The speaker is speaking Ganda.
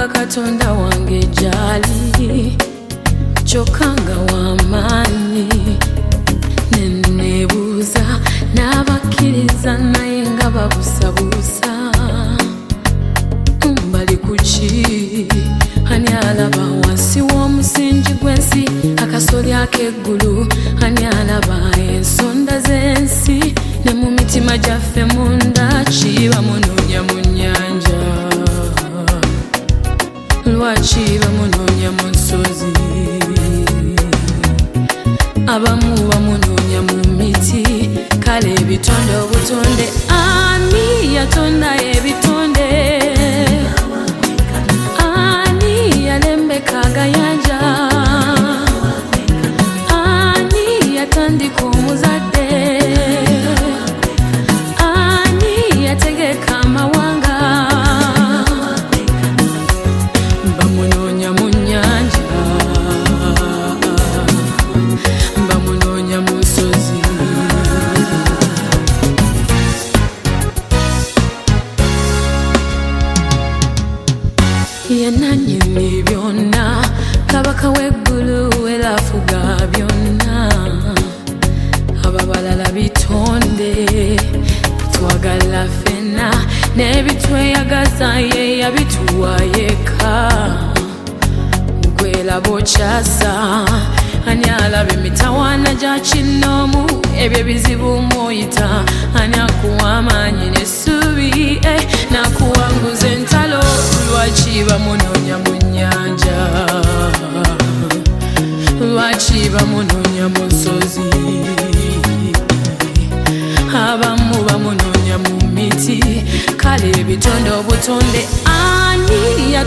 nga Katonda wange jali chokanga wamani nenebuza n'abakkiriza naye nga babusabusa mbali kuki ani alaba wansi w'omusingi gw'ensi akasoli ak'eggulu ani alaba ensonda z'ensi ne mu mitima gyaffe munda kiba munoonya mu nnyanja lwaki bamunoonya mu nsozi abamu bamunoonya mu miti kale ebitonde obutonde ani yatonda ebitonde ani yalembeka agayanja ani yatandika omuzadde ani yategeka amawanga bamunoonya mu nnyanja bamunoonya mu nsozi yenanyini byonna kabaka w'eggulu era afuga byonna ababalala bitonde bitwagala ffenna n'ebitweyagaza ye yabituwa yekka gwelaba okyasa ani alaba emitawaana gya kinnoomu ebyo ebizibu mw'oyita ani akuwa amaanyi n'essuubi n'akuwanguza entalo lwaki bamunoonya mu nnyanja lwaki bamunoonya mu nsozi abamu bamunoonya mu miti kale ebitonde obutonde ani